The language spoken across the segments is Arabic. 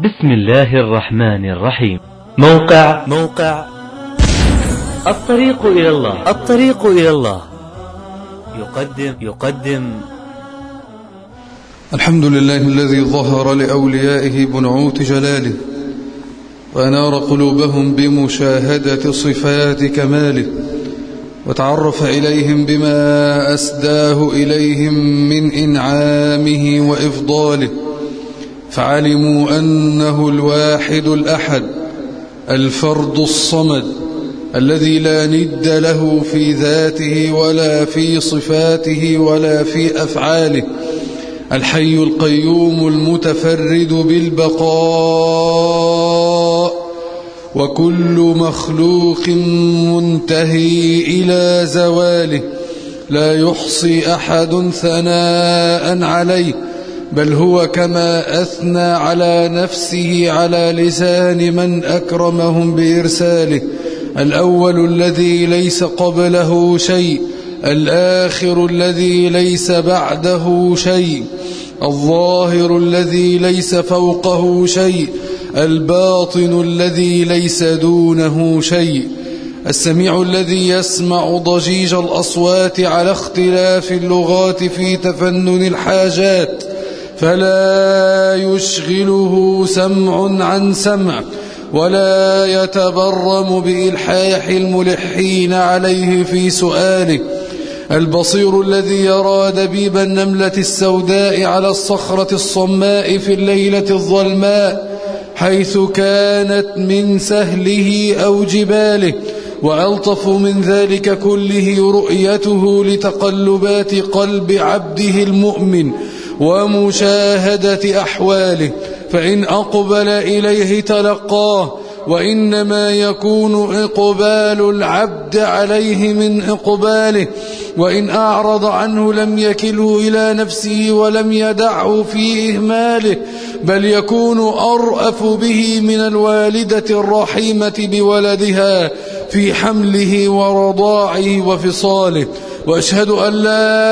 بسم الله الرحمن الرحيم. موقع الطريق إلى الله يقدم الحمد لله الذي ظهر لأوليائه بنعوت جلاله وأنار قلوبهم بمشاهدة صفات كماله، وتعرف إليهم بما أسداه إليهم من إنعامه وإفضاله، فعلموا أنه الواحد الأحد الفرد الصمد الذي لا ند له في ذاته ولا في صفاته ولا في أفعاله، الحي القيوم المتفرد بالبقاء، وكل مخلوق منتهي إلى زواله، لا يحصي أحد ثناء عليه، بل هو كما أثنى على نفسه على لسان من أكرمهم بإرساله، الأول الذي ليس قبله شيء، الآخر الذي ليس بعده شيء، الظاهر الذي ليس فوقه شيء، الباطن الذي ليس دونه شيء، السميع الذي يسمع ضجيج الأصوات على اختلاف اللغات في تفنن الحاجات، فلا يشغله سمع عن سمع، ولا يتبرم بإلحاح الملحين عليه في سؤاله، البصير الذي يرى دبيب النملة السوداء على الصخرة الصماء في الليلة الظلماء حيث كانت من سهله أو جباله، وألطف من ذلك كله رؤيته لتقلبات قلب عبده المؤمن ومشاهدة أحواله، فإن أقبل إليه تلقاه، وإنما يكون إقبال العبد عليه من إقباله، وإن أعرض عنه لم يكله إلى نفسه ولم يدعه في إهماله، بل يكون أرأف به من الوالدة الرحيمة بولدها في حمله ورضاعه وفصاله. وأشهد أن لا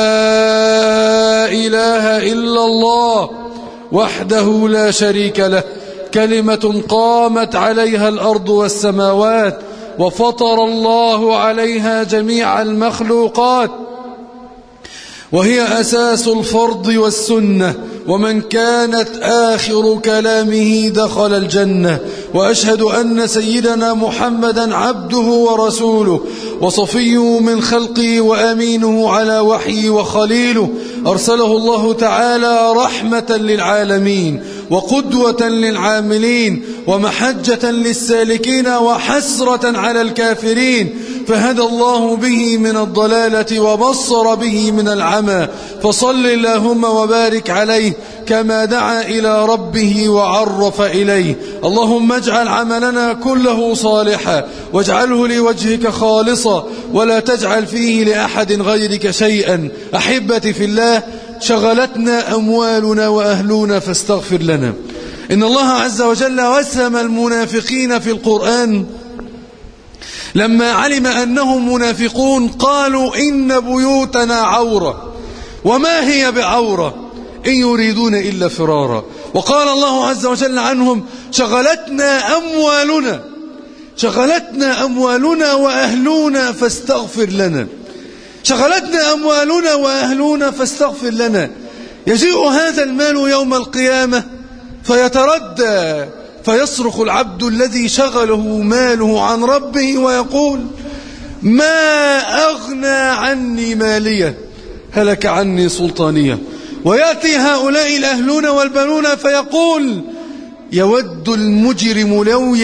إله إلا الله وحده لا شريك له، كلمة قامت عليها الأرض والسماوات، وفطر الله عليها جميع المخلوقات، وهي أساس الفرض والسنة، ومن كانت آخر كلامه دخل الجنة. وأشهد أن سيدنا محمدا عبده ورسوله وصفيه من خلقه وأمينه على وحيه وخليله، أرسله الله تعالى رحمة للعالمين وقدوة للعاملين ومحجة للسالكين وحسرة على الكافرين، فهدى الله به من الضلالة وبصر به من العمى، فصل اللهم وبارك عليه كما دعا إلى ربه وعرف إليه. اللهم اجعل عملنا كله صالحا واجعله لوجهك خالصا ولا تجعل فيه لأحد غيرك شيئا. أحبتي في الله، شغلتنا أموالنا وأهلنا فاستغفر لنا. إن الله عز وجل وسم المنافقين في القرآن لما علم أنهم منافقون قالوا إن بيوتنا عورة وما هي بعورة إن يريدون إلا فرارا. وقال الله عز وجل عنهم شغلتنا أموالنا وأهلنا فاستغفر لنا. شغلتنا أموالنا وأهلنا فاستغفر لنا. يجيء هذا المال يوم القيامة فيتردى، فيصرخ العبد الذي شغله ماله عن ربه ويقول ما أغنى عني مالية، هلك عني سلطانية. ويأتي هؤلاء الأهلون والبنون فيقول يود المجرم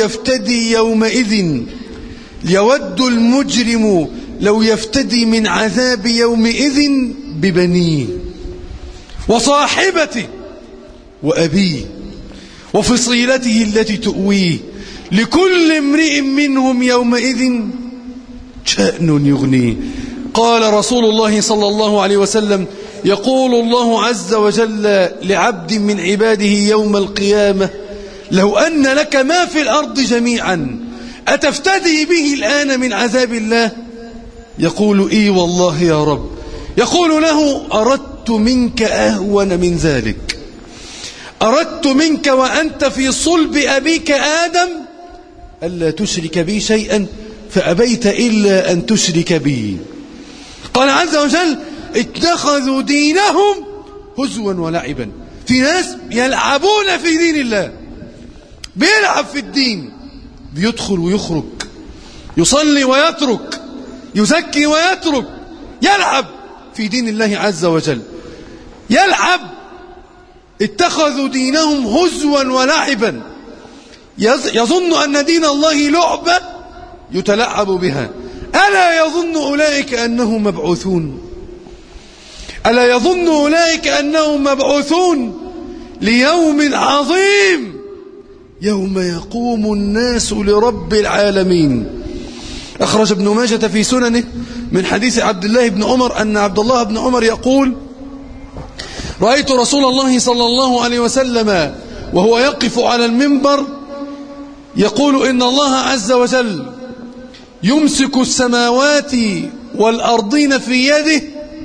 لو يفتدي من عذاب يومئذ ببنيه وصاحبته وأبيه وفصيلته التي تؤويه، لكل امرئ منهم يومئذ شأن يغنيه. قال رسول الله صلى الله عليه وسلم يقول الله عز وجل لعبد من عباده يوم القيامة لو أن لك ما في الأرض جميعا أتفتدي به الآن من عذاب الله؟ يقول إي والله يا رب. يقول له أردت منك أهون من ذلك، أردت منك وأنت في صلب أبيك آدم ألا تشرك بي شيئا فأبيت إلا أن تشرك بي. قال عز وجل اتخذوا دينهم هزوا ولعبا. في ناس يلعبون في دين الله، بيلعب في الدين، بيدخل ويخرج، يصلي ويترك، يزكي ويترك، يلعب في دين الله عز وجل، يلعب. اتخذوا دينهم هزوا ولعبا، يظن أن دين الله لعبة يتلعب بها. ألا يظن أولئك أنهم مبعوثون؟ ألا يظن أولئك أنهم مبعوثون ليوم عظيم يوم يقوم الناس لرب العالمين. أخرج ابن ماجة في سننه من حديث عبد الله بن عمر أن عبد الله بن عمر يقول: رأيت رسول الله صلى الله عليه وسلم وهو يقف على المنبر يقول: إن الله عز وجل يمسك السماوات والأرضين في يده،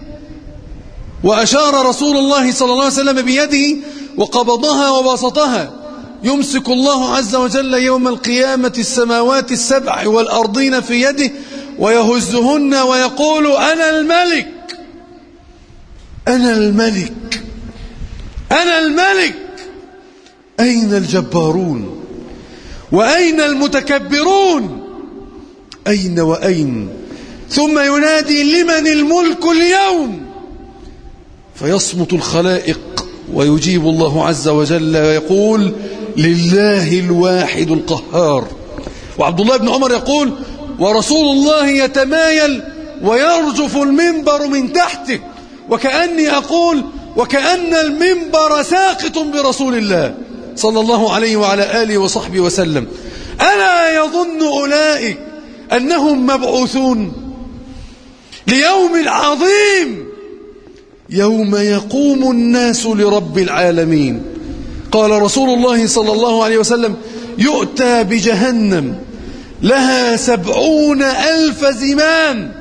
وأشار رسول الله صلى الله عليه وسلم بيده وقبضها وبسطها. يمسك الله عز وجل يوم القيامة السماوات السبع والأرضين في يده ويهزهن ويقول: أنا الملك، أنا الملك، أنا الملك، أين الجبارون وأين المتكبرون؟ أين وأين؟ ثم ينادي: لمن الملك اليوم؟ فيصمت الخلائق ويجيب الله عز وجل ويقول: لله الواحد القهار. وعبد الله بن عمر يقول: ورسول الله يتمايل ويرجف المنبر من تحته، وكأني أقول: وكأن المنبر ساقط برسول الله صلى الله عليه وعلى آله وصحبه وسلم. ألا يظن أولئك أنهم مبعوثون ليوم عظيم يوم يقوم الناس لرب العالمين؟ قال رسول الله صلى الله عليه وسلم: يؤتى بجهنم لها 70,000 زمام،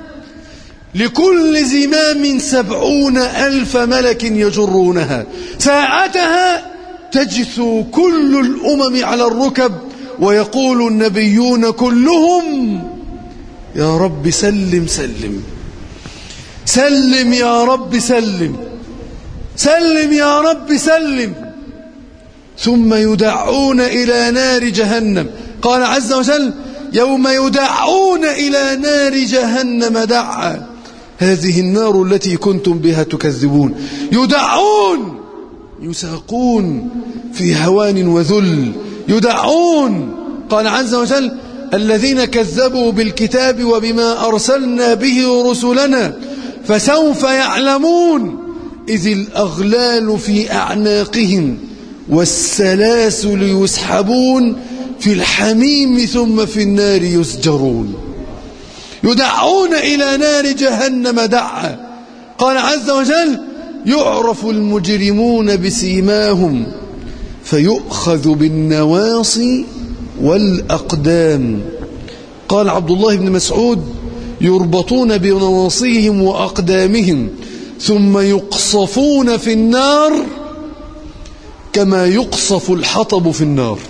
لكل زمام 70,000 ملك يجرونها. ساعتها تجثو كل الأمم على الركب ويقول النبيون كلهم: يا رب سلم سلم، سلم يا رب سلم، سلم يا رب سلم. ثم يدعون إلى نار جهنم. قال عز وجل: يوم يدعون إلى نار جهنم دعا. هذه النار التي كنتم بها تكذبون. يدعون، يساقون في هوان وذل، يدعون. قال عز وجل: الذين كذبوا بالكتاب وبما أرسلنا به رسلنا فسوف يعلمون إذ الأغلال في أعناقهم والسلاسل يسحبون في الحميم ثم في النار يسجرون. يدعون إلى نار جهنم دعا. قال عز وجل: يعرف المجرمون بسيماهم فيؤخذ بالنواصي والأقدام. قال عبد الله بن مسعود: يربطون بنواصيهم وأقدامهم ثم يقصفون في النار كما يقصف الحطب في النار.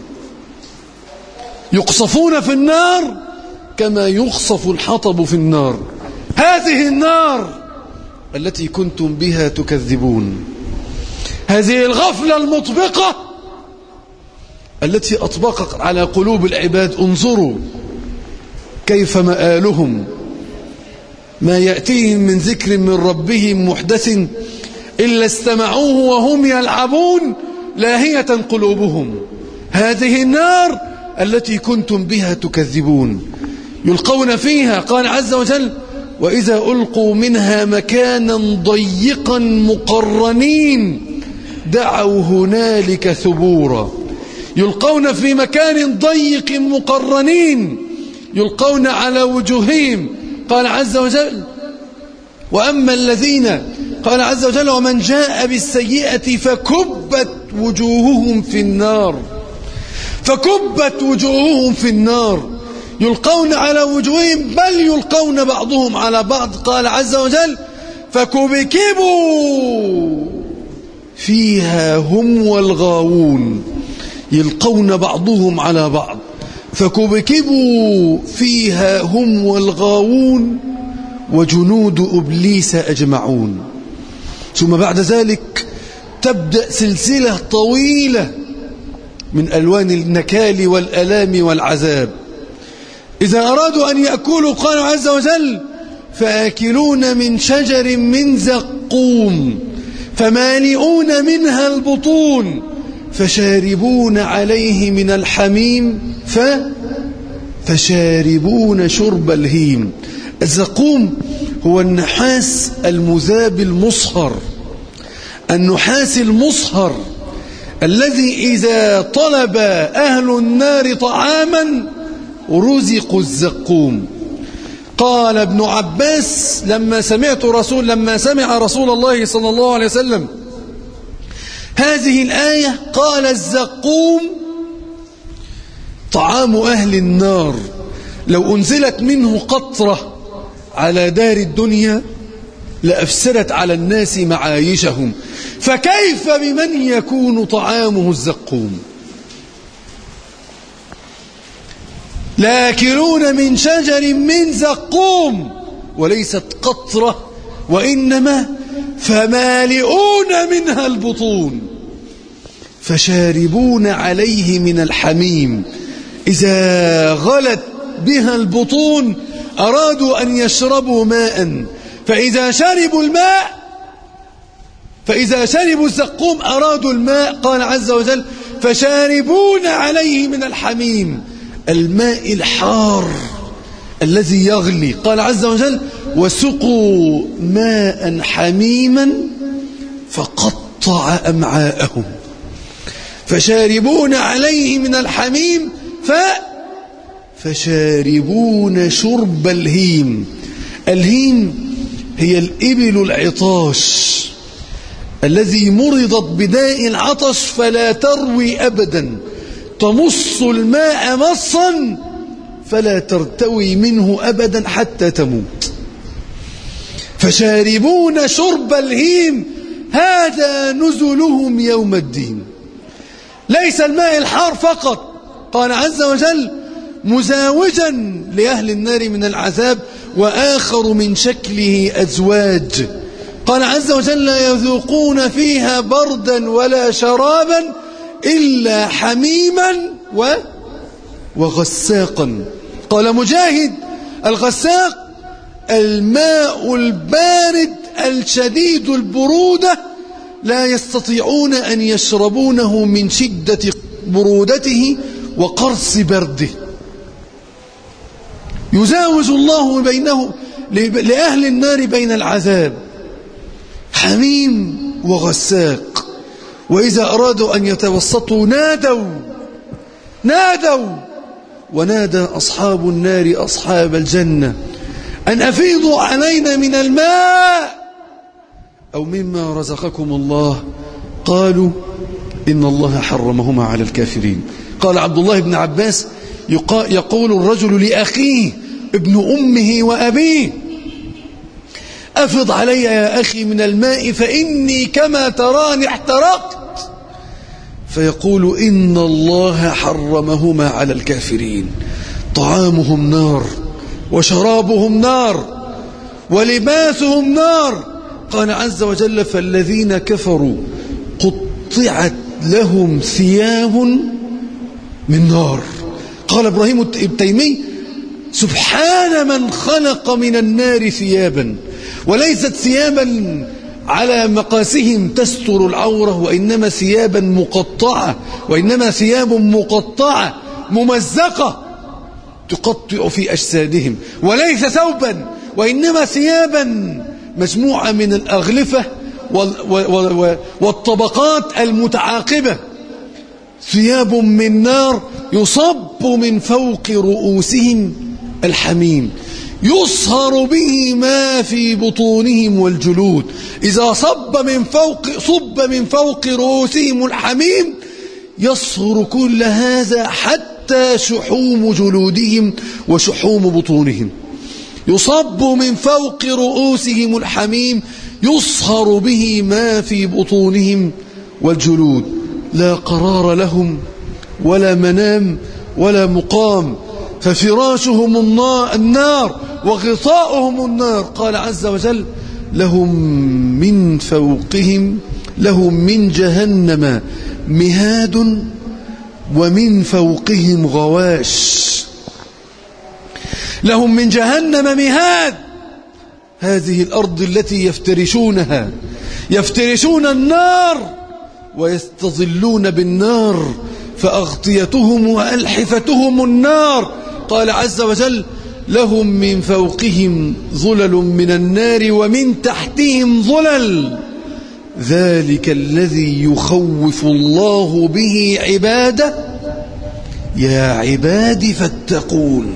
يقصفون في النار كما يقصف الحطب في النار. هذه النار التي كنتم بها تكذبون، هذه الغفلة المطبقة التي أطبقت على قلوب العباد. انظروا كيف مآلهم، ما يأتيهم من ذكر من ربهم محدث إلا استمعوه وهم يلعبون لاهية قلوبهم. هذه النار التي كنتم بها تكذبون. يلقون فيها. قال عز وجل: وإذا ألقوا منها مكانا ضيقا مقرنين دعوا هنالك ثبورا. يلقون في مكان ضيق مقرنين، يلقون على وجوههم. قال عز وجل: وأما الذين، قال عز وجل: ومن جاء بالسيئة فكبت وجوههم في النار، فكبت وجوههم في النار. يلقون على وجوههم بل يلقون بعضهم على بعض. قال عز وجل: فكبكبوا فيها هم والغاوون يلقون بعضهم على بعض فكبكبوا فيها هم والغاوون وجنود إبليس أجمعون. ثم بعد ذلك تبدأ سلسلة طويلة من ألوان النكال والألام والعذاب. إذا أرادوا أن يأكلوا قالوا عز وجل فآكلون من شجر من زقوم فمالئون منها البطون فشاربون عليه من الحميم فشاربون شرب الهيم. الزقوم هو النحاس المذاب المصهر، النحاس المصهر الذي إذا طلب أهل النار طعاما رزقوا الزقوم. قال ابن عباس لما سمع رسول الله صلى الله عليه وسلم هذه الآية قال الزقوم طعام أهل النار، لو أنزلت منه قطرة على دار الدنيا لأفسدت على الناس معايشهم، فكيف بمن يكون طعامه الزقوم؟ لآكلون من شجر من زقوم، وليست قطرة وإنما فمالئون منها البطون فشاربون عليه من الحميم. إذا غلت بها البطون أرادوا أن يشربوا ماء، فإذا شربوا الزقوم أرادوا الماء. قال عز وجل فشاربون عليه من الحميم، الماء الحار الذي يغلي. قال عز وجل وسقوا ماء حميما فقطع أمعاءهم فشاربون عليه من الحميم فشاربون شرب الهيم. الهيم هي الإبل العطاش الذي مرضت بداء العطش فلا تروي أبدا، تمص الماء مصا فلا ترتوي منه أبدا حتى تموت. فشاربون شرب الهيم هذا نزلهم يوم الدين. ليس الماء الحار فقط، قال عز وجل مزاوجا لأهل النار من العذاب وآخر من شكله أزواج. قال عز وجل لا يذوقون فيها بردا ولا شرابا إلا حميما وغساقا. قال مجاهد الغساق الماء البارد الشديد البرودة لا يستطيعون أن يشربونه من شدة برودته وقرص برده. يزاوج الله بينه لأهل النار بين العذاب حميم وغساق. وإذا أرادوا أن يتوسطوا نادوا ونادى أصحاب النار أصحاب الجنة أن أفيضوا علينا من الماء أو مما رزقكم الله، قالوا إن الله حرمهما على الكافرين. قال عبد الله بن عباس يقول الرجل لأخيه ابن أمه وأبيه أفض علي يا أخي من الماء فإني كما تراني احترقت، فيقول إن الله حرمهما على الكافرين، طعامهم نار وشرابهم نار ولباسهم نار. قال عز وجل فالذين كفروا قطعت لهم ثياب من نار. قال إبراهيم التيمي سبحان من خلق من النار ثيابا، وليست ثيابا على مقاسهم تستر العورة، وإنما ثيابا مقطعة، وإنما ثياب مقطعة ممزقة تقطع في أجسادهم، وليس ثوبا وإنما ثيابا مجموعة من الأغلفة والطبقات المتعاقبة. ثياب من نار يصب من فوق رؤوسهم الحميم يصهر به ما في بطونهم والجلود. إذا صب من فوق رؤوسهم الحميم يصهر كل هذا حتى شحوم جلودهم وشحوم بطونهم. يصب من فوق رؤوسهم الحميم يصهر به ما في بطونهم والجلود، لا قرار لهم ولا منام ولا مقام، ففراشهم النار وغطاؤهم النار. قال عز وجل: لهم من فوقهم، لهم من جهنم مهاد ومن فوقهم غواش. لهم من جهنم مهاد، هذه الأرض التي يفترشونها، يفترشون النار ويستظلون بالنار، فأغطيتهم وألحفتهم النار. قال عز وجل: لهم من فوقهم ظلل من النار ومن تحتهم ظلل، ذلك الذي يخوف الله به عباده، يا عباد فاتقون.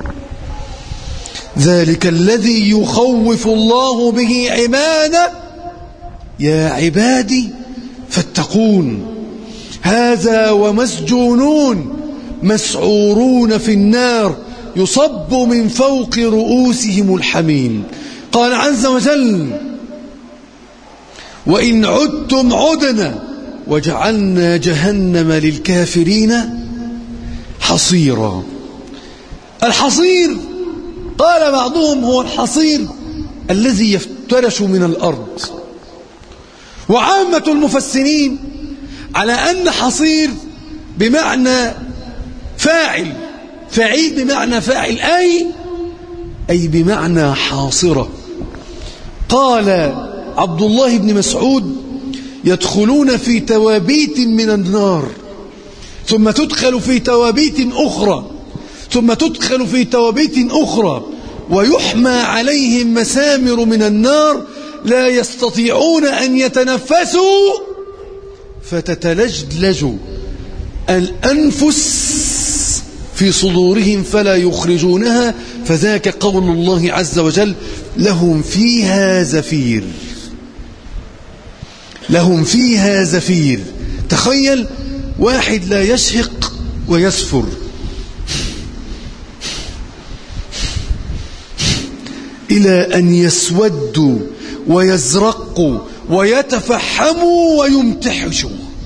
ذلك الذي يخوف الله به عباده، يا عبادي فاتقون. هذا ومسجونون مسعورون في النار يصب من فوق رؤوسهم الحميم. قال عز وجل: وإن عدتم عدنا وجعلنا جهنم للكافرين حصيرا. الحصير قال بعضهم هو الحصير الذي يفترش من الأرض، وعامة المفسرين على أن حصير بمعنى فاعل، فعيل بمعنى فاعل، أي بمعنى حاصرة. قال عبد الله بن مسعود: يدخلون في توابيت من النار، ثم تدخل في توابيت أخرى، ثم تدخل في توابيت أخرى، ويحمى عليهم مسامر من النار، لا يستطيعون أن يتنفسوا، فتتلجلج الأنفس في صدورهم فلا يخرجونها، فذاك قول الله عز وجل: لهم فيها زفير. لهم فيها زفير. تخيل واحد لا يشهق ويسفر، إلى أن يسودوا ويزرقوا ويتفحموا ويمتحشوا.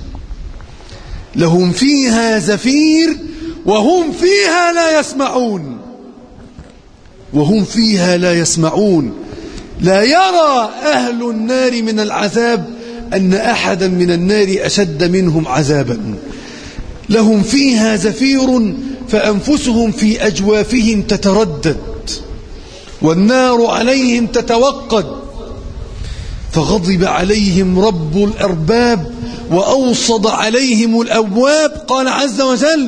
لهم فيها زفير وهم فيها لا يسمعون، وهم فيها لا يسمعون. لا يرى أهل النار من العذاب أن أحدا من النار أشد منهم عذابا. لهم فيها زفير فأنفسهم في أجوافهم تتردد، والنار عليهم تتوقد. فغضب عليهم رب الأرباب وأوصد عليهم الأبواب. قال عز وجل: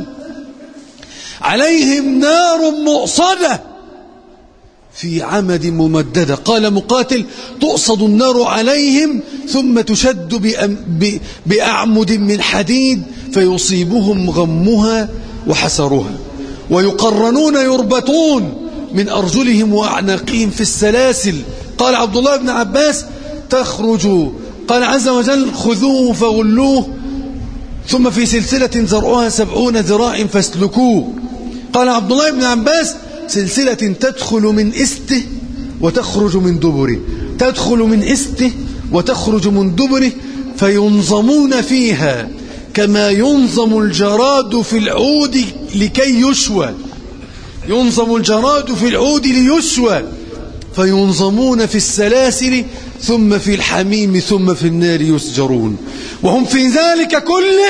عليهم نار مؤصدة في عمد ممددة. قال مقاتل: تؤصد النار عليهم ثم تشد بأعمد من حديد فيصيبهم غمها وحسرها، ويقرنون يربطون من أرجلهم وأعناقهم في السلاسل. قال عبد الله بن عباس: تخرج، قال عز وجل: خذوه فغلوه ثم في سلسلة زرعها 70 ذراع فاسلكوه. قال عبد الله بن عباس: سلسلة تدخل من إسته وتخرج من دبره، تدخل من إسته وتخرج من دبره، فينظمون فيها كما ينظم الجراد في العود لكي يشوى. ينظم الجراد في العود ليشوى، فينظمون في السلاسل ثم في الحميم ثم في النار يسجرون، وهم في ذلك كله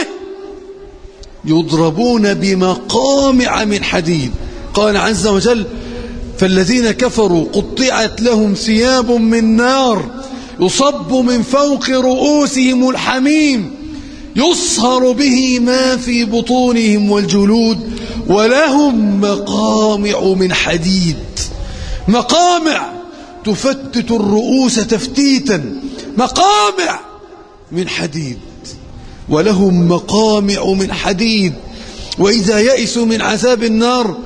يضربون بمقامع من حديد. قال عز وجل: فالذين كفروا قطعت لهم ثياب من نار يصب من فوق رؤوسهم الحميم يصهر به ما في بطونهم والجلود، ولهم مقامع من حديد. مقامع تفتت الرؤوس تفتيتا، مقامع من حديد. ولهم مقامع من حديد، وإذا يئسوا من عذاب النار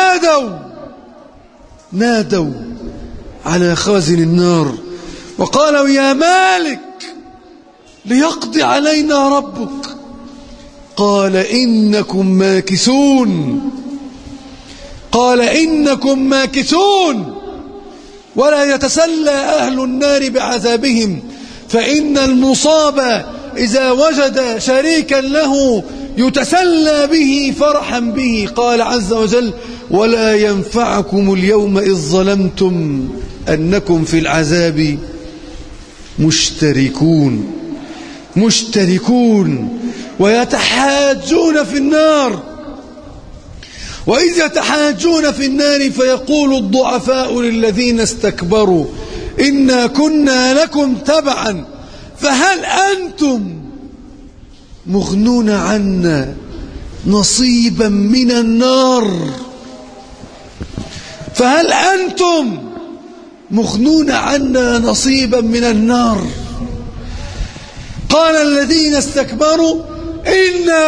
نادوا على خازن النار وقالوا: يا مالك ليقضي علينا ربك. قال: إنكم ماكثون. قال: إنكم ماكثون. ولا يتسلى أهل النار بعذابهم، فإن المصاب إذا وجد شريكا له يتسلى به فرحا به. قال عز وجل: ولا ينفعكم اليوم إذ ظلمتم أنكم في العذاب مشتركون ويتحاجون في النار. وإذ يتحاجون في النار فيقول الضعفاء للذين استكبروا إنا كنا لكم تبعا فهل أنتم مغنون عنا نصيبا من النار. فهل أنتم مغنون عنا نصيبا من النار. قال الذين استكبروا إنا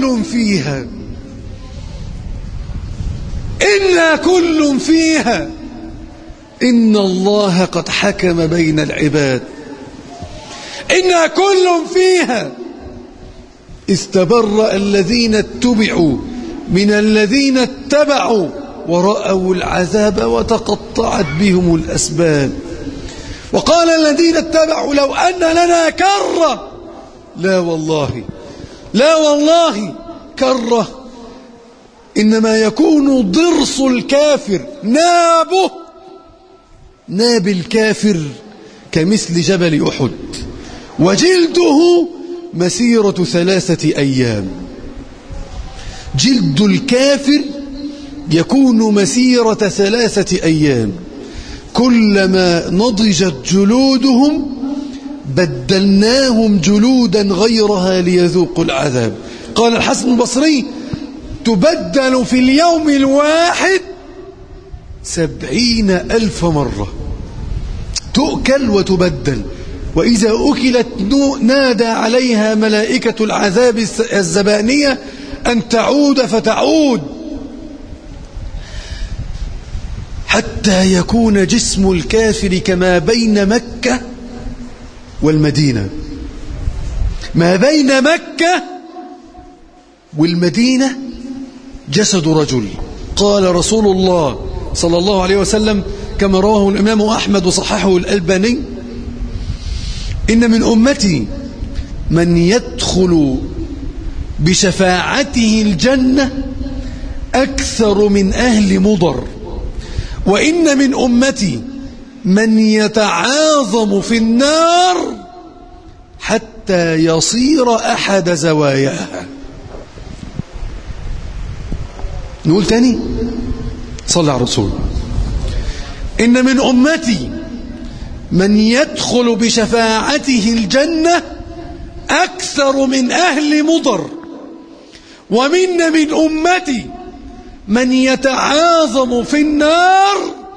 كل فيها إن الله قد حكم بين العباد. إنا كل فيها استبرأ الذين اتبعوا من الذين اتبعوا ورأوا العذاب وتقطعت بهم الأسباب. وقال الذين اتبعوا لو أن لنا كرة. لا والله كرة إنما يكون ضرس الكافر ناب الكافر كمثل جبل أحد وجلده مسيرة 3 أيام. جلد الكافر يكون مسيرة 3 أيام. كلما نضجت جلودهم بدلناهم جلودا غيرها ليذوقوا العذاب. قال الحسن البصري: تبدل في اليوم الواحد 70,000 مرة. تؤكل وتبدل، وإذا أكلت نادى عليها ملائكة العذاب الزبانية أن تعود فتعود، حتى يكون جسم الكافر كما بين مكة والمدينة. ما بين مكة والمدينة جسد رجل. قال رسول الله صلى الله عليه وسلم كما رواه الإمام أحمد وصححه الألباني: إن من أمتي من يدخل بشفاعته الجنة أكثر من أهل مضر، وإن من أمتي من يتعاظم في النار حتى يصير أحد زواياها. نقول تاني، صلى على الرسول: إن من أمتي من يدخل بشفاعته الجنة أكثر من أهل مضر، ومن أمتي من يتعاظم في النار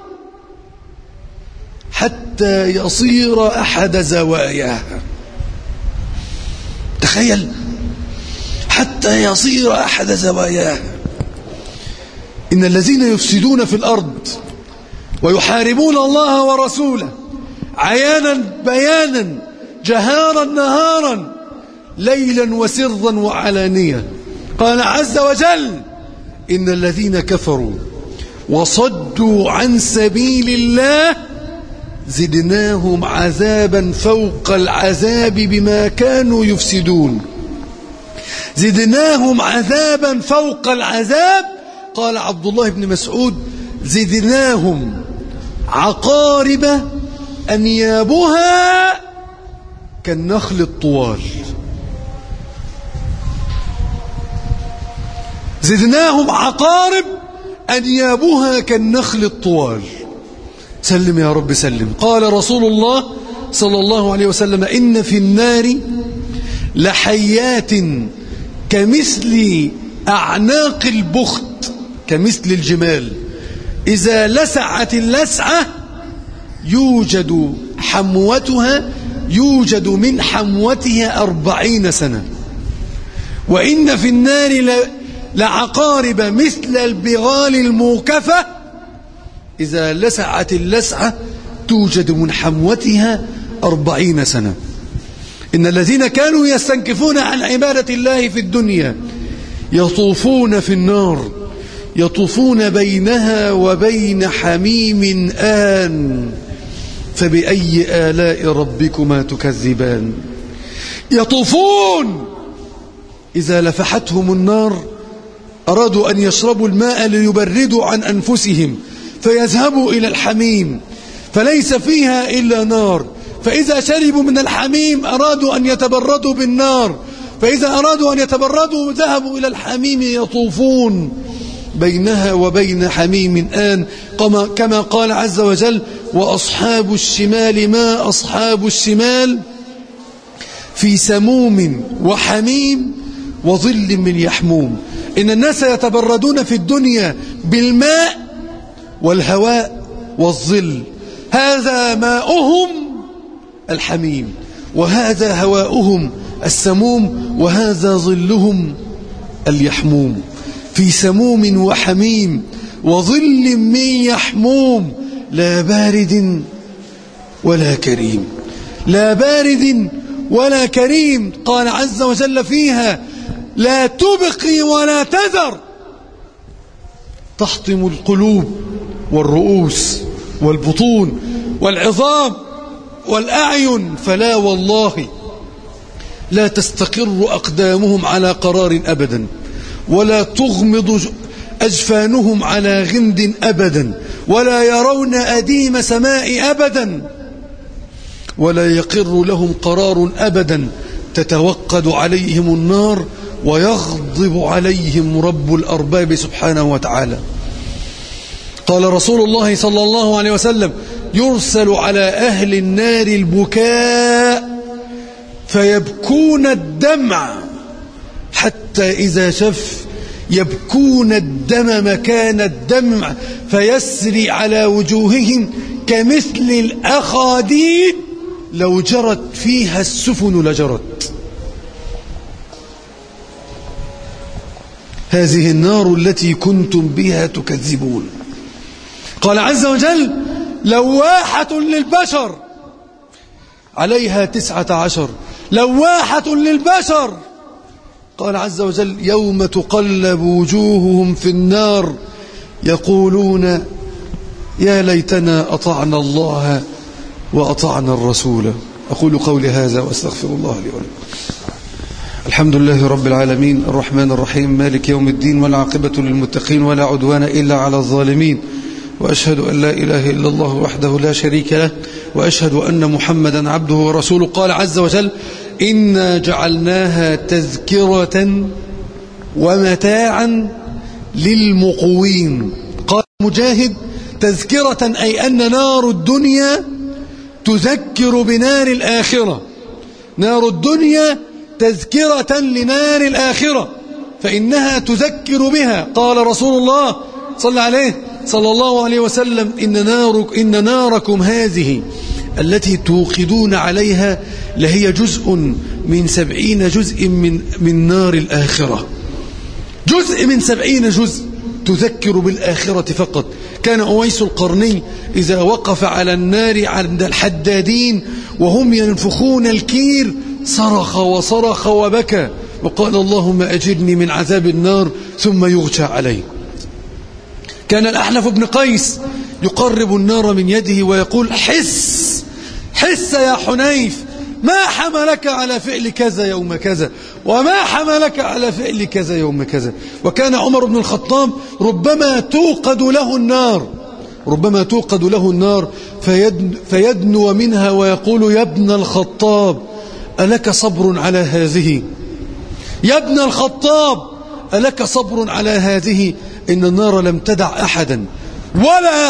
حتى يصير أحد زواياها. تخيل، حتى يصير أحد زواياها. إن الذين يفسدون في الأرض ويحاربون الله ورسوله عيانا بيانا جهارا نهارا ليلا وسرا وعلانية، قال عز وجل: إن الذين كفروا وصدوا عن سبيل الله زدناهم عذابا فوق العذاب بما كانوا يفسدون. زدناهم عذابا فوق العذاب. قال عبد الله بن مسعود: زدناهم عقارب أنيابها كالنخل الطوال. زدناهم عقارب أنيابها كالنخل الطوال. سلم يا رب سلم. قال رسول الله صلى الله عليه وسلم: إن في النار لحيات كمثل أعناق البخت، كمثل الجمال، إذا لسعت اللسعة يوجد من حموتها 40 سنة. وإن في النار لعقارب مثل البغال الموكفة، إذا لسعت اللسعة توجد من حموتها 40 سنة. إن الذين كانوا يستنكفون عن عبادة الله في الدنيا يطوفون في النار، يطوفون بينها وبين حميم آن، فبأي آلاء ربكما تكذبان. يطوفون إذا لفحتهم النار أرادوا أن يشربوا الماء ليبردوا عن أنفسهم فيذهبوا إلى الحميم فليس فيها إلا نار، فإذا شربوا من الحميم أرادوا أن يتبردوا بالنار، فإذا أرادوا أن يتبردوا ذهبوا إلى الحميم يطوفون بينها وبين حميم آن، كما قال عز وجل: وأصحاب الشمال ما أصحاب الشمال في سموم وحميم وظل من يحموم. إن الناس يتبردون في الدنيا بالماء والهواء والظل، هذا ماؤهم الحميم، وهذا هواؤهم السموم، وهذا ظلهم اليحموم. في سموم وحميم وظل من يحموم لا بارد ولا كريم، لا بارد ولا كريم. قال عز وجل فيها: لا تبقي ولا تذر، تحطم القلوب والرؤوس والبطون والعظام والأعين، فلا والله لا تستقر أقدامهم على قرار أبدا، ولا تغمض أجفانهم على غمد أبدا، ولا يرون أديم سماء أبدا، ولا يقر لهم قرار أبدا، تتوقد عليهم النار ويغضب عليهم رب الأرباب سبحانه وتعالى. قال رسول الله صلى الله عليه وسلم: يرسل على أهل النار البكاء فيبكون الدمع حتى إذا شف يبكون الدم مكان الدمع فيسري على وجوههم كمثل الأخاديد لو جرت فيها السفن لجرت. هذه النار التي كنتم بها تكذبون. قال عز وجل: لواحة للبشر، عليها 19، لواحة للبشر. قال عز وجل: يوم تقلب وجوههم في النار يقولون يا ليتنا أطعنا الله وأطعنا الرسول. أقول قولي هذا وأستغفر الله لي ولكم. الحمد لله رب العالمين الرحمن الرحيم مالك يوم الدين، والعاقبة للمتقين ولا عدوان إلا على الظالمين، وأشهد أن لا إله إلا الله وحده لا شريك له، وأشهد أن محمدا عبده ورسوله. قال عز وجل: إنا جعلناها تذكرة ومتاعا للمقوين. قال مجاهد: تذكرة أي أن نار الدنيا تذكر بنار الآخرة، نار الدنيا تذكرة لنار الآخرة فإنها تذكر بها. قال رسول الله صلى الله عليه وسلم: إن ناركم هذه التي توقدون عليها لهي جزء من 70 جزء من نار الآخرة، جزء من 70 جزء تذكر بالآخرة فقط. كان أويس القرني إذا وقف على النار عند الحدادين وهم ينفخون الكير صرخ وصرخ وبكى وقال: اللهم أجرني من عذاب النار، ثم يغشى عليه. كان الأحنف بن قيس يقرب النار من يده ويقول: حس حس يا حنيف، ما حملك على فعل كذا يوم كذا، وما حملك على فعل كذا يوم كذا. وكان عمر بن الخطاب ربما توقد له النار فيدنو منها ويقول: يا ابن الخطاب ألك صبر على هذه، يا ابن الخطاب ألك صبر على هذه. إن النار لم تدع أحدا ولا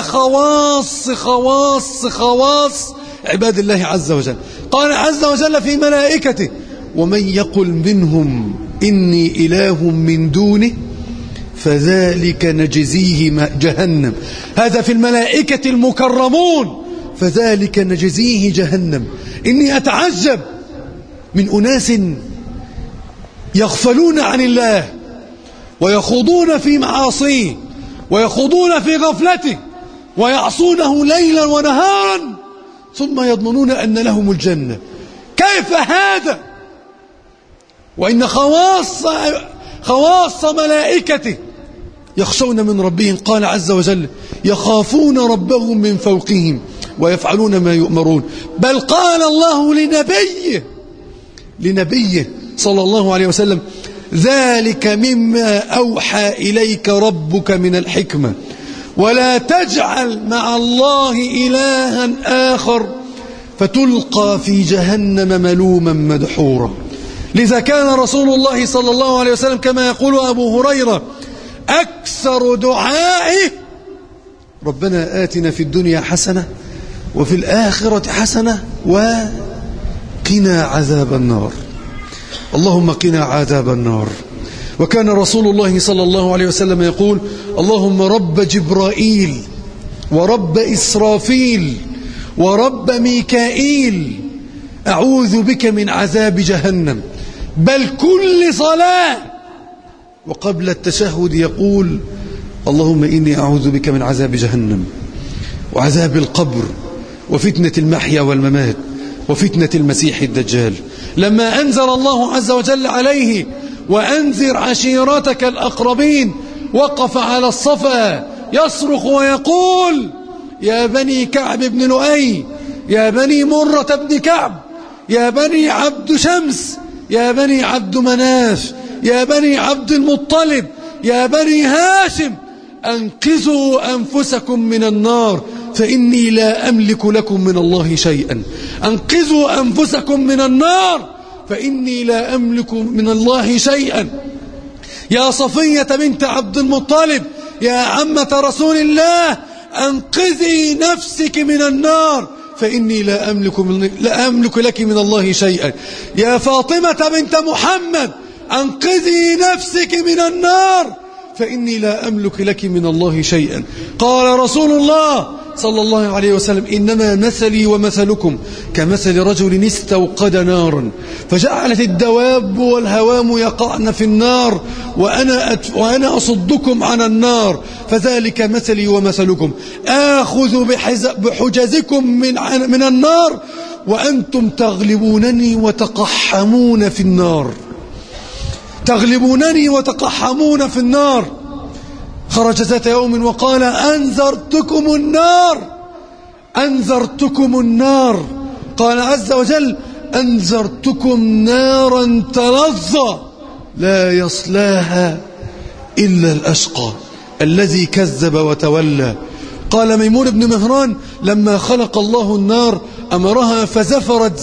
خواص عباد الله عز وجل. قال عز وجل في ملائكته: ومن يقل منهم إني إله من دونه فذلك نجزيه جهنم. هذا في الملائكة المكرمون، فذلك نجزيه جهنم. إني أتعجب من أناس يغفلون عن الله ويخوضون في معاصيه ويخوضون في غفلته ويعصونه ليلا ونهارا ثم يضمنون أن لهم الجنة. كيف هذا؟ وإن خواص ملائكته يخشون من ربهم. قال عز وجل: يخافون ربهم من فوقهم ويفعلون ما يؤمرون. بل قال الله لنبيه: لنبيه صلى الله عليه وسلم: ذلك مما أوحى إليك ربك من الحكمة ولا تجعل مع الله إلها آخر فتلقى في جهنم ملوما مدحورا. لذا كان رسول الله صلى الله عليه وسلم كما يقول أبو هريرة أكثر دعائه: ربنا آتنا في الدنيا حسنة وفي الآخرة حسنة وقنا عذاب النار. اللهم قنا عذاب النار. وكان رسول الله صلى الله عليه وسلم يقول: اللهم رب جبرائيل ورب إسرافيل ورب ميكائيل أعوذ بك من عذاب جهنم. بل كل صلاة وقبل التشهد يقول: اللهم إني أعوذ بك من عذاب جهنم وعذاب القبر وفتنة المحيا والممات وفتنة المسيح الدجال. لما أنزل الله عز وجل عليه: وأنذر عشيرتك الأقربين، وقف على الصفا يصرخ ويقول: يا بني كعب بن لؤي، يا بني مرة بن كعب، يا بني عبد شمس، يا بني عبد مناف، يا بني عبد المطلب، يا بني هاشم، أنقذوا أنفسكم من النار فإني لا أملك لكم من الله شيئا. أنقذوا أنفسكم من النار فإني لا أملك من الله شيئا. يا صفية بنت عبد المطلب، يا عمة رسول الله، أنقذي نفسك من النار فإني لا أملك لك من الله شيئا. يا فاطمة بنت محمد، أنقذي نفسك من النار فإني لا أملك لك من الله شيئا. قال رسول الله صلى الله عليه وسلم: إنما مثلي ومثلكم كمثل رجل استوقد نارا فجعلت الدواب والهوام يقعن في النار وأنا أصدكم عن النار، فذلك مثلي ومثلكم، آخذ بحجزكم من النار وأنتم تغلبونني وتقحمون في النار. تغلبونني وتقحمون في النار. خرج ذات يوم وقال: أنذرتكم النار، أنذرتكم النار. قال عز وجل: أنذرتكم نارا تلظى لا يصلاها إلا الأشقى الذي كذب وتولى. قال ميمون بن مهران: لما خلق الله النار أمرها فزفرت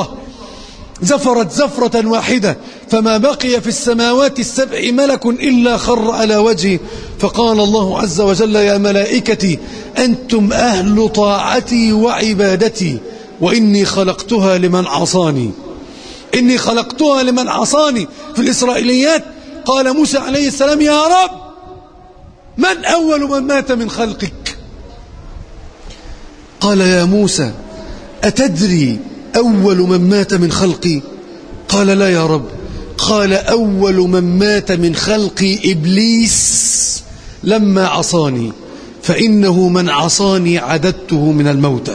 زفرة واحدة فما بقي في السماوات السبع ملك إلا خر على وجهه، فقال الله عز وجل: يا ملائكتي أنتم أهل طاعتي وعبادتي وإني خلقتها لمن عصاني. إني خلقتها لمن عصاني. في الإسرائيليات قال موسى عليه السلام: يا رب، من أول من مات من خلقك؟ قال: يا موسى، أتدري أول من مات من خلقي؟ قال: لا يا رب. قال: أول من مات من خلقي إبليس لما عصاني، فإنه من عصاني عددته من الموتى.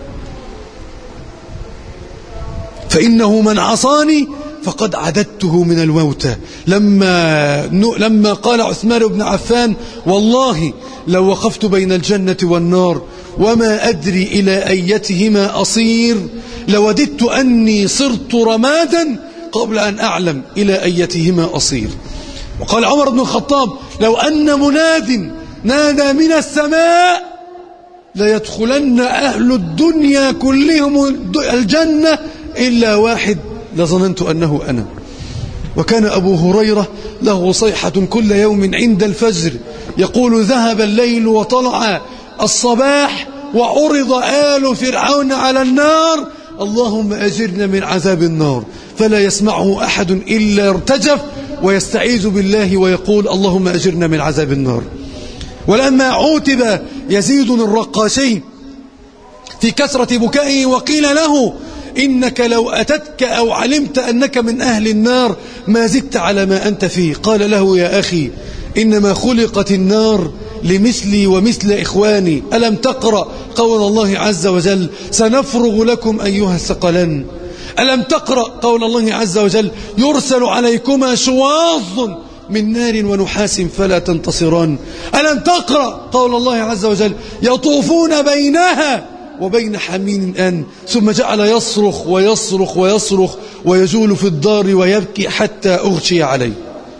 فإنه من عصاني فقد عددته من الموتى. لما قال عثمان بن عفان: والله لو وقفت بين الجنة والنار وما أدري إلى أيتهما أصير لوددت أني صرت رمادا قبل أن أعلم إلى أيتهما أصير. وقال عمر بن الخطاب: لو أن مناد نادى من السماء ليدخلن أهل الدنيا كلهم الجنة إلا واحد لظننت أنه أنا. وكان أبو هريرة له صيحة كل يوم عند الفجر يقول: ذهب الليل وطلع الصباح وعرض آل فرعون على النار، اللهم أجرنا من عذاب النار. فلا يسمعه أحد إلا ارتجف ويستعيذ بالله ويقول: اللهم أجرنا من عذاب النار. ولما عوتب يزيد الرقاشي في كثرة بكائه وقيل له: إنك لو أتتك أو علمت أنك من أهل النار ما زدت على ما أنت فيه، قال له: يا أخي، إنما خلقت النار لمثلي ومثل إخواني. ألم تقرأ قول الله عز وجل: سنفرغ لكم أيها الثقلان؟ ألم تقرأ قول الله عز وجل: يرسل عليكما شواظ من نار ونحاس فلا تنتصران؟ ألم تقرأ قول الله عز وجل: يطوفون بينها وبين حميم آن، ثم جعل يصرخ ويصرخ ويصرخ ويجول في الدار ويبكي حتى أغشي عليه.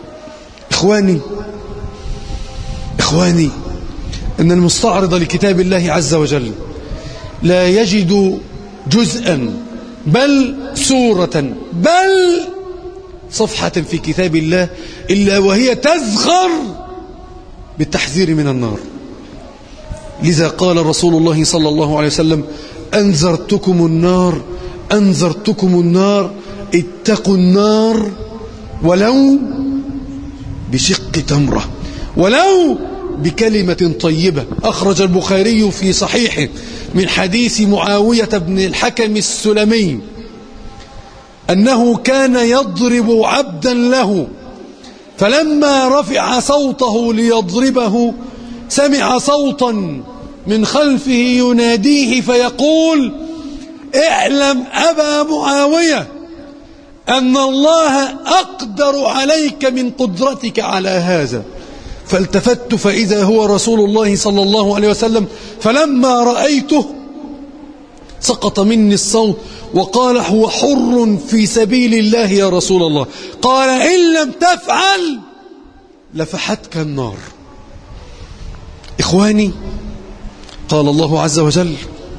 إخواني إن المستعرض لكتاب الله عز وجل لا يجد جزءا بل سورة بل صفحة في كتاب الله إلا وهي تزخر بالتحذير من النار. لذا قال رسول الله صلى الله عليه وسلم: أنذرتكم النار اتقوا النار ولو بشق تمرة، ولو بكلمة طيبة. أخرج البخاري في صحيحه من حديث معاوية بن الحكم السلمي أنه كان يضرب عبدا له، فلما رفع صوته ليضربه سمع صوتا من خلفه يناديه فيقول: اعلم أبا معاوية أن الله أقدر عليك من قدرتك على هذا. فالتفت فإذا هو رسول الله صلى الله عليه وسلم، فلما رأيته سقط مني الصوت وقال: هو حر في سبيل الله يا رسول الله. قال: إن لم تفعل لفحتك النار. إخواني، قال الله عز وجل: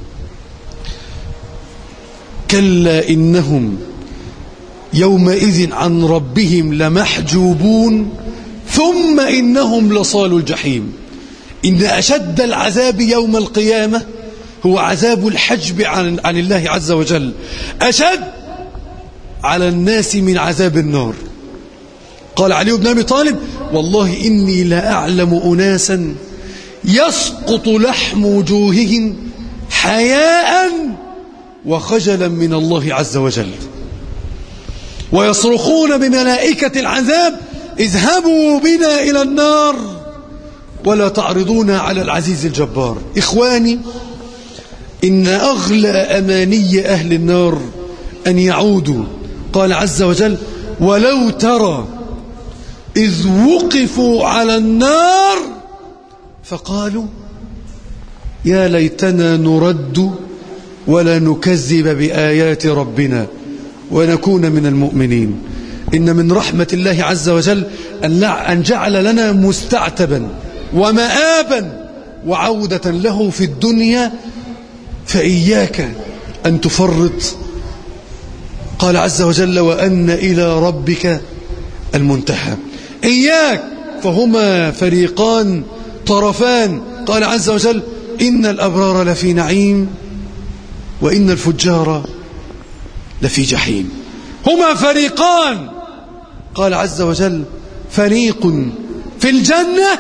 كلا إنهم يومئذ عن ربهم لمحجوبون ثم إنهم لصالوا الجحيم. إن أشد العذاب يوم القيامة هو عذاب الحجب عن الله عز وجل، أشد على الناس من عذاب النار. قال علي بن أبي طالب: والله إني لا أعلم أناسا يسقط لحم وجوههم حياء وخجلا من الله عز وجل، ويصرخون بملائكة العذاب: اذهبوا بنا إلى النار ولا تعرضونا على العزيز الجبار. إخواني، إن أغلى أماني أهل النار أن يعودوا. قال عز وجل: ولو ترى إذ وقفوا على النار فقالوا يا ليتنا نرد ولا نكذب بآيات ربنا ونكون من المؤمنين. إن من رحمة الله عز وجل أن جعل لنا مستعتبا ومآبا وعودة له في الدنيا، فإياك أن تفرط. قال عز وجل: وأن إلى ربك المنتهى. إياك، فهما فريقان طرفان. قال عز وجل: إن الأبرار لفي نعيم وإن الفجار لفي جحيم. هما فريقان. قال عز وجل: فريق في الجنة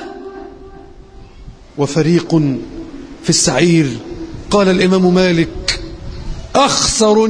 وفريق في السعير. قال الإمام مالك: أخسر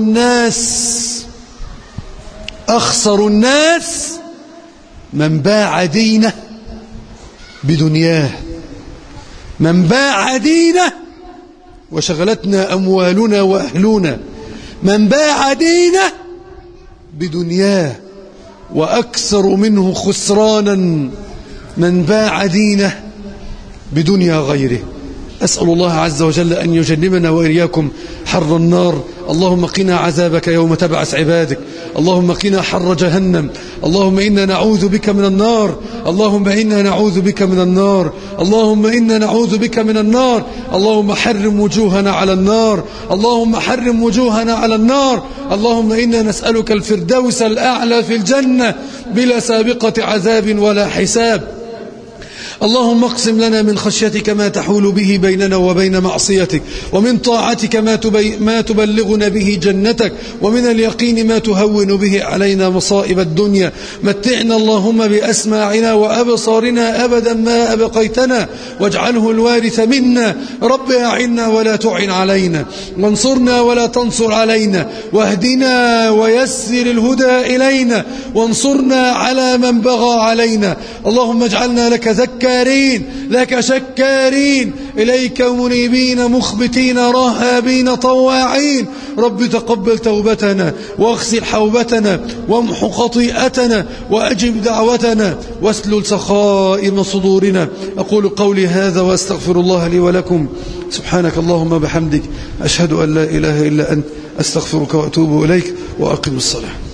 الناس من باع دينه بدنياه، من باع دينه وشغلتنا أموالنا وأهلنا، من باع دينه بدنياه. وأكثر منه خسرانا من باع دينه بدنيا غيره. أسأل الله عز وجل أن يجنبنا وإياكم حر النار. اللهم قنا عذابك يوم تبعث عبادك. اللهم قنا حر جهنم. اللهم إنا نعوذ بك من النار. اللهم إنا نعوذ بك من النار. اللهم إنا نعوذ بك من النار. اللهم حرم وجوهنا على النار. اللهم حرم وجوهنا على النار. اللهم إنا نسألك الفردوس الأعلى في الجنة بلا سابقة عذاب ولا حساب. اللهم اقسم لنا من خشيتك ما تحول به بيننا وبين معصيتك، ومن طاعتك ما تبلغنا به جنتك، ومن اليقين ما تهون به علينا مصائب الدنيا. متعنا اللهم بأسماعنا وأبصارنا أبدا ما أبقيتنا، واجعله الوارث منا. رب أعنا ولا تعن علينا، وانصرنا ولا تنصر علينا، واهدنا ويسر الهدى إلينا، وانصرنا على من بغى علينا. اللهم اجعلنا لك ذكارين ذكارين لك شكارين إليك منيبين مخبتين رهابين طواعين. رب تقبل توبتنا واغسل حوبتنا وامح خطيئتنا وأجب دعوتنا واسلل سخائم صدورنا. أقول قولي هذا وأستغفر الله لي ولكم. سبحانك اللهم بحمدك أشهد أن لا إله إلا أنت أستغفرك وأتوب إليك وأقم الصلاة.